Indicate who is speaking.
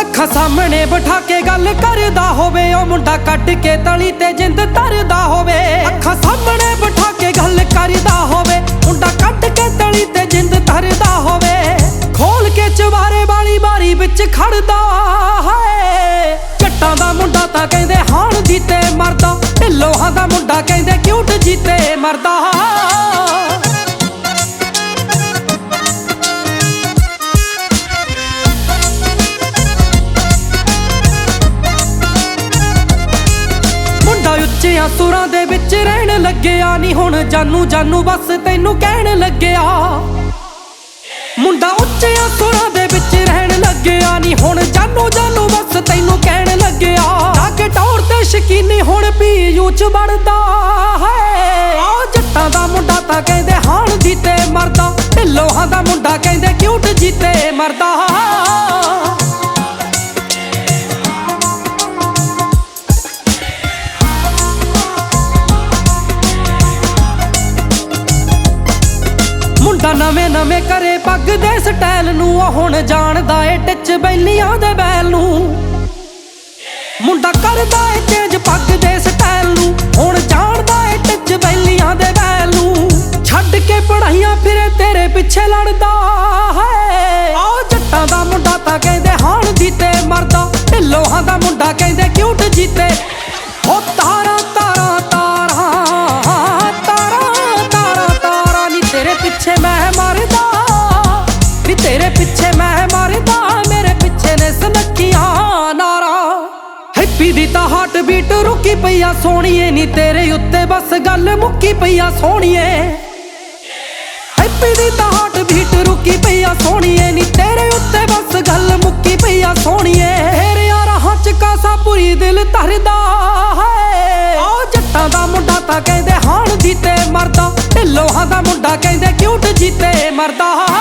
Speaker 1: ਅੱਖਾਂ ਸਾਹਮਣੇ ਬਿਠਾ ਕੇ ਗੱਲ ਕਰਦਾ ਹੋਵੇ, ਉਹ ਮੁੰਡਾ ਕੱਢ ਕੇ ਤਲੀ ਤੇ ਜਿੰਦ ਧਰਦਾ ਹੋਵੇ। ਅੱਖਾਂ ਸਾਹਮਣੇ ਬਿਠਾ ਕੇ ਗੱਲ ਕਰਦਾ ਹੋਵੇ, ਮੁੰਡਾ ਕੱਢ ਕੇ ਤਲੀ ਤੇ ਜਿੰਦ ਧਰਦਾ ਹੋਵੇ। ਖੋਲ ਕੇ ਚਵਾਰੇ ਵਾਲੀ ਬਾਰੀ ਵਿੱਚ ਖੜਦਾ ਹੈ। ਜੱਟਾਂ ਦਾ ਮੁੰਡਾ ਤਾਂ ਕਹਿੰਦੇ ਹਾਣ ਦੀ ਤੇ ਮਰਦਾ, ਢਿੱਲੋਂ ਦਾ ਮੁੰਡਾ ਕਹਿੰਦੇ ਕਿਊਟ ਜੀ ਤੇ ਮਰਦਾ। ਉੱਚਿਆਂ ਸੁਰਾਂ ਦੇ ਵਿੱਚ ਰਹਿਣ ਲੱਗਿਆ ਨੀ ਹੁਣ ਜਾਨੂ ਜਾਨੂ ਬਸ ਤੈਨੂੰ ਕਹਿਣ ਲੱਗਿਆ। ਮੁੰਡਾ ਉੱਚਿਆਂ ਸੁਰਾਂ ਦੇ ਵਿੱਚ ਰਹਿਣ ਲੱਗਿਆ ਨੀ ਹੁਣ ਜਾਨੂ ਜਾਨੂ ਬਸ ਤੈਨੂੰ ਕਹਿਣ ਲੱਗਿਆ। ਜਾ ਕੇ ਟੌਰ ਤੇ ਸ਼ਕੀਨੀ ਹੁਣ ਪੀਯੂ ਚ ਵੜਦਾ ਹੈ। ਆ ਜੱਟਾਂ ਦਾ ਮੁੰਡਾ ਤਾਂ ਕਹਿੰਦੇ ਹਾਣ ਦੀ ਤੇ ਮਰਦਾ, ਢਿੱਲੋਂ ਦਾ ਮੁੰਡਾ ਕਹਿੰਦੇ ਕਿਊਟ ਜੀ ਤੇ ਮਰਦਾ। ਮੁੰਡਾ ਨਵੇਂ ਨਵੇਂ ਕਰੇ ਪੱਗ ਦੇ ਸਟਾਈਲ ਨੂੰ, ਉਹ ਹੁਣ ਜਾਣਦਾ ਏ ਟਿੱਚ ਬੈਲੀਆਂ ਦੇ ਬੈਲ ਨੂੰ। ਮੁੰਡਾ ਕਰਦਾ ਏ ਚੇਂਜ ਪੱਗ ਦੇ ਸਟਾਈਲ ਨੂੰ, ਹੁਣ ਜਾਣਦਾ ਏ ਟਿੱਚ ਬੈਲੀਆਂ ਦੇ ਬੈਲ ਨੂੰ। ਛੱਡ ਕੇ ਪੜਾਈਆਂ ਫਿਰੇ ਤੇਰੇ ਪਿੱਛੇ ਲੜਦਾ ਹੈ। ਆ ਜੱਟਾਂ ਦਾ ਮੁੰਡਾ ਤਾਂ ਕਹਿੰਦੇ ਹਾਣ ਦੀ ਤੇ ਮਰਦਾ, ਢਿੱਲੋਂ ਦਾ ਮੁੰਡਾ ਕਹਿੰਦੇ ਕਿਊਟ ਜੀ ਤੇ। ਉਹ ਤਾਰਾਂ ਤਾਰਾਂ ਤਾਰਾਂ ਤਾਰਾਂ ਤਾਰਾਂ ਤਾਰਾਂ ਨੀ ਤੇਰੇ ਪਿੱਛੇ ਮੈਂ ਮਰਦਾ, ਨੀ ਤੇਰੇ ਪਿੱਛੇ ਮੈਂ ਮਰਦਾ। ਮੇਰੇ ਪਿੱਛੇ ਨੇ ਸੁਨੱਖੀਆਂ ਨਾਰਾਂ। ਹੈਪੀ ਦੀ ਤਾਂ ਹਾਰਟ ਬੀਟ ਰੁਕੀ ਪਈ ਆ ਸੋਹਣੀਏ, ਨੀ ਤੇਰੇ ਉੱਤੇ ਬਸ ਗੱਲ ਮੁੱਕੀ ਪਈ ਆ ਸੋਹਣੀਏ। ਹੈਪੀ ਦੀ ਤਾਂ ਹਾਰਟ ਬੀਟ ਰੁਕੀ ਪਈ ਆ ਸੋਹਣੀਏ, ਨੀ ਤੇਰੇ ਉੱਤੇ ਬਸ ਗੱਲ ਮੁੱਕੀ ਪਈ ਆ ਸੋਹਣੀਏ। ਤੇਰੇ ਰਾਹਾਂ ਚ ਕਾਸਾ ਪੂਰੀ ਦਿਲ ਧਰਦਾ ਹੈ। ਆ ਜੱਟਾਂ ਦਾ ਮੁੰਡਾ ਤਾਂ ਕਹਿੰਦੇ ਹਾਣ ਦੀ ਤੇ ਮਰਦਾ, ਢਿੱਲੋਂ ਦਾ ਮੁੰਡਾ ਕਹਿੰਦੇ ਕਿਊਟ ਜੀ ਤੇ ਮਰਦਾ।